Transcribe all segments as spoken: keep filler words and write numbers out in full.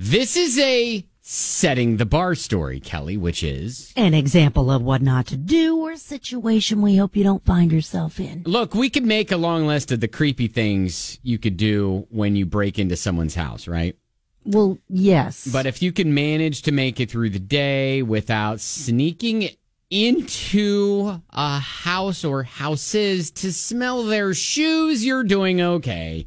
This is a setting the bar story, Kelly, which is an example of what not to do or a situation we hope you don't find yourself in. Look, we could make a long list of the creepy things you could do when you break into someone's house, right? Well, yes. But if you can manage to make it through the day without sneaking into a house or houses to smell their shoes, you're doing okay.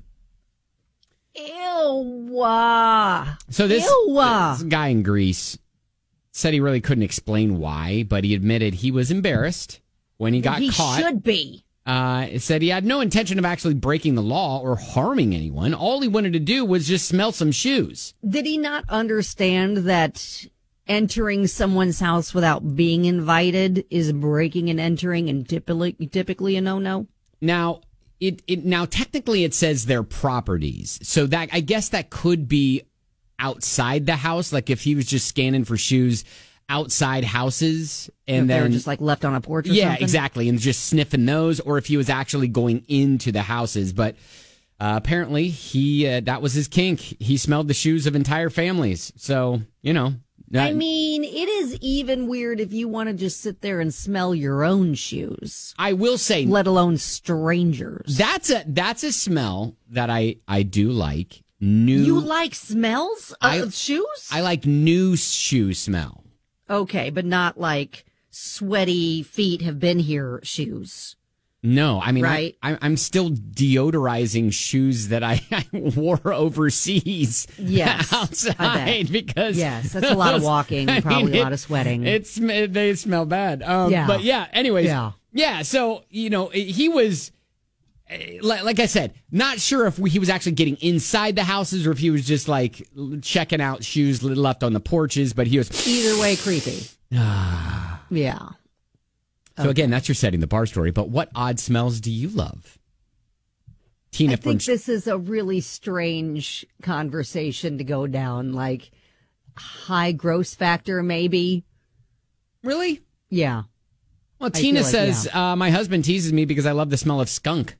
Ew. Uh, so this, Ew. this guy in Greece said he really couldn't explain why, but he admitted he was embarrassed when he got he caught. He should be. Uh, it said he had no intention of actually breaking the law or harming anyone. All he wanted to do was just smell some shoes. Did he not understand that entering someone's house without being invited is breaking and entering and typically, typically a no-no? Now, it, it now technically it says their properties. So that I guess that could be outside the house. Like if he was just scanning for shoes outside houses and then then just like left on a porch or yeah, something? exactly. And just sniffing those, or if he was actually going into the houses. But uh, apparently he uh, that was his kink. He smelled the shoes of entire families. So, you know. I mean, it is even weird if you want to just sit there and smell your own shoes. I will say, let alone strangers. That's a that's a smell that I, I do like. New. You like smells of I, shoes? I like new shoe smell. Okay, but not like sweaty feet have been here shoes. No, I mean, right? I, I'm still deodorizing shoes that I, I wore overseas. Yes, outside because yes, that's a lot of walking, I probably mean, a lot of sweating. It, it's they smell bad. Um, yeah, but yeah. Anyways, yeah. yeah. So you know, he was like, like I said, not sure if he was actually getting inside the houses or if he was just like checking out shoes left on the porches. But he was either way creepy. yeah. So, again, that's your setting the bar story. But what odd smells do you love? Tina, I think from... this is a really strange conversation to go down. Like, high gross factor, maybe. Really? Yeah. Well, Tina like, says, yeah. uh, my husband teases me because I love the smell of skunk.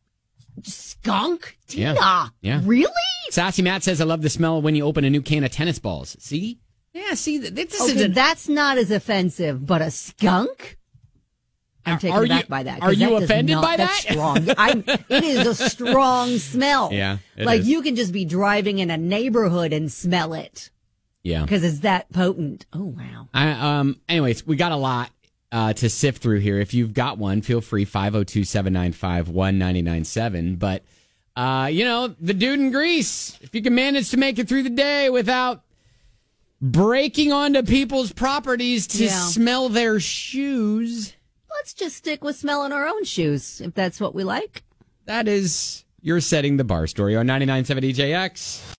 Skunk? Tina? Yeah. yeah. Really? Sassy Matt says, I love the smell when you open a new can of tennis balls. See? Yeah, see, this okay, isn't... that's not as offensive, but a skunk? I'm taken are aback you, by that. Are you that offended not, by that's that? Strong. I'm, it is a strong smell. Yeah, it like is. you can just be driving in a neighborhood and smell it. Yeah, because it's that potent. Oh wow. I, um. Anyways, we got a lot uh, to sift through here. If you've got one, feel free five oh two, seven nine five, one nine nine seven. But uh, you know, the dude in Greece. If you can manage to make it through the day without breaking onto people's properties to yeah. smell their shoes. Let's just stick with smelling our own shoes, if that's what we like. That is your setting the bar story on ninety-nine point seven D J X.